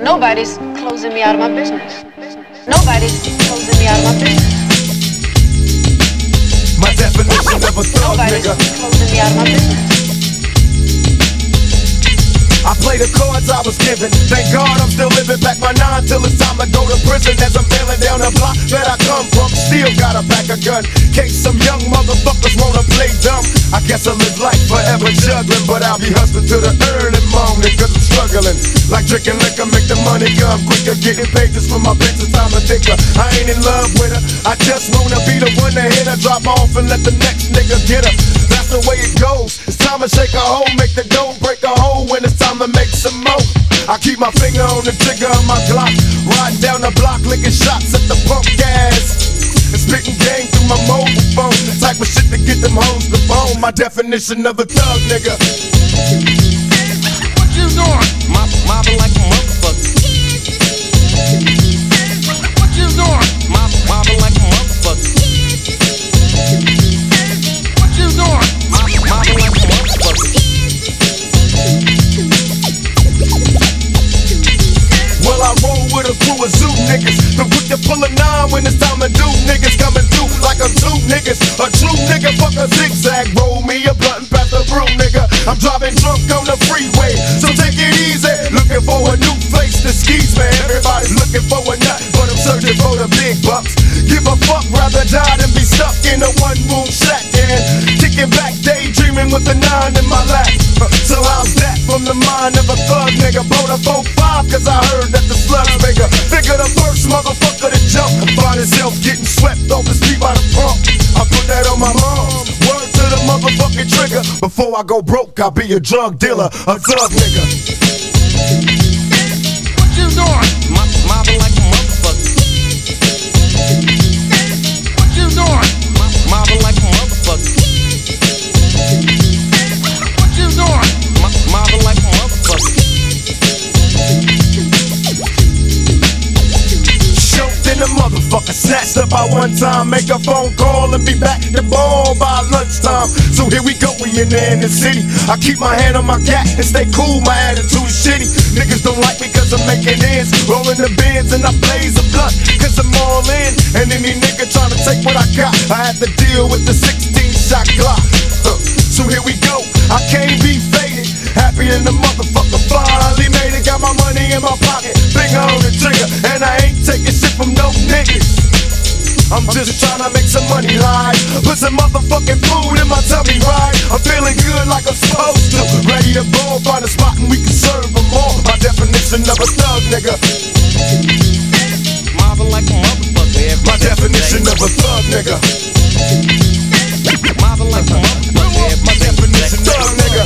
Nobody's closing me out of my business. Nobody's closing me out of my business. My definition of a thug nigga. Nobody's closing me out of my business. I play the cards I was given. Thank God I'm still living back my 9 till it's time to go to prison. As I'm bailing down the block that I come from, still got a pack of gun. Case some young motherfuckers wanna play dumb. I guess I live life forever juggling, but I'll be hustling to the early morning, cause I'm struggling. Like drinking liquor, make the money come quicker. Getting paid just for my bitch, it's time to think her. I ain't in love with her, I just wanna be the one to hit her. Drop off and let the next nigga get her. That's the way it goes. It's time to shake a hole, make the dough, break a hole when it's time to make some more. I keep my finger on the trigger of my Glock, riding down the block, licking shots at the pump gas, and spitting game through my mobile phone. The type of shit to get them hoes to bone. My definition of a thug nigga. What you doing? Mobbing like a motherfucker. What you doing? Mobbing like a motherfucker. What you doing? Mobbing like a motherfucker. Well, I roll with a crew of zoo niggas. The quick to pull a 9 when it's time to do. Niggas coming through like I'm 2 niggas. A true nigga, fuck a zigzag. Roll me a blunt and pass the brew, nigga. I'm driving drunk on the freeway, so take it easy. Looking for a new face to skis, man. Everybody's looking for a nut, but I'm searching for the big bucks. Give a fuck, rather die than be stuck in a one-room shack. And kicking back, daydreaming with a 9 in my lap. So how's that from the mind of a thug nigga? Blow the 4-5, cause I heard that the slugs bigger. Figure the first motherfucker to jump, find himself getting swept off the street by the pump. I put that on my mom. Word to the motherfucking trigger. Before I go broke, I'll be a drug dealer, a thug nigga. What you doing? Mobbing like a motherfucker. What you doing? Mobbing like a motherfucker. What you doing? Mobbing like a motherfucker. Choked in the motherfucker, snatched up by one time. Make a phone call and be back to ball by lunchtime. So here we go, we in the city. I keep my hand on my cat and stay cool, my attitude is shitty. Niggas don't like me cause I'm making ends, rolling the bins and I blaze a blunt cause I'm all in. And any nigga trying to take what I got, I have to deal with the 16-shot Glock. So here we go, I can't be faded. Happy in the motherfucker, finally made it. Got my money in my pocket, finger on the trigger, and I ain't taking shit from no niggas. I'm just trying to make some money live. Put some motherfucking food in my tummy, right? I'm feeling good like I'm supposed to. Ready to go, find a spot and we can serve them all. My definition of a thug nigga. Mobbing like a motherfucker. My definition of a thug nigga. Mobbing like a motherfucker. My definition of a nigga.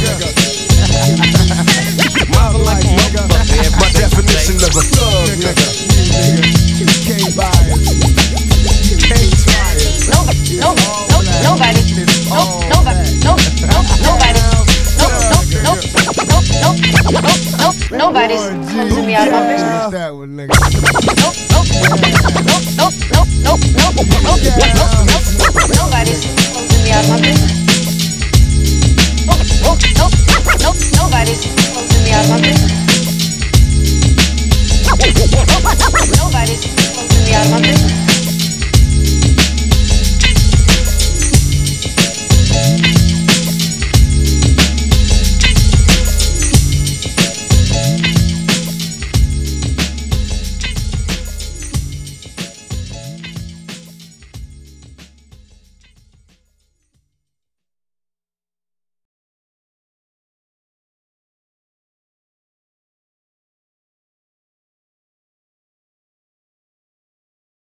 Mobbing like a motherfucker. My definition of a thug nigga. Can't buy it. Can't try it. Nobody, nobody, nobody's closing me out of my business. That one, nigga. Nobody's closing me out of my business. Nobody's closing me out of my business.